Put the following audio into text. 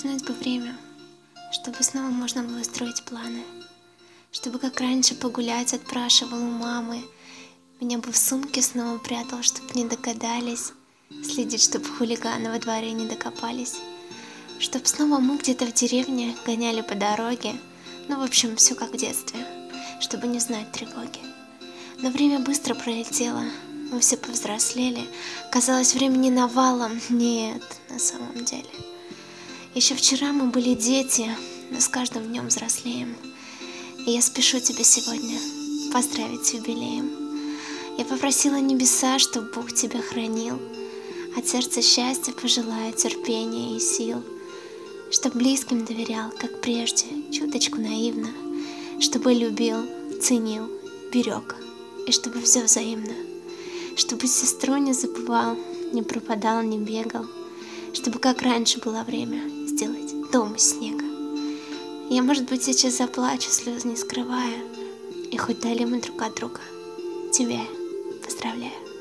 Вернуть бы время, чтобы снова можно было строить планы, чтобы как раньше погулять отпрашивал у мамы, меня бы в сумке снова прятал, чтоб не догадались, следить, чтоб хулиганы во дворе не докопались, чтоб снова мы где-то в деревне гоняли по дороге, ну, в общем, все как в детстве, чтобы не знать тревоги. Но время быстро пролетело, мы все повзрослели, казалось, времени навалом, нет, на самом деле. Еще вчера мы были дети, но с каждым днем взрослеем. И я спешу тебя сегодня поздравить с юбилеем. Я попросила небеса, чтоб Бог тебя хранил, от сердца счастья пожелаю, терпения и сил, чтоб близким доверял, как прежде, чуточку наивно, чтобы любил, ценил, берег, и чтобы все взаимно, чтобы сестру не забывал, не пропадал, не бегал, чтобы как раньше было время сделать дом из снега. Я, может быть, сейчас заплачу, слез не скрывая, и хоть дали мы друг от друга, тебя поздравляю.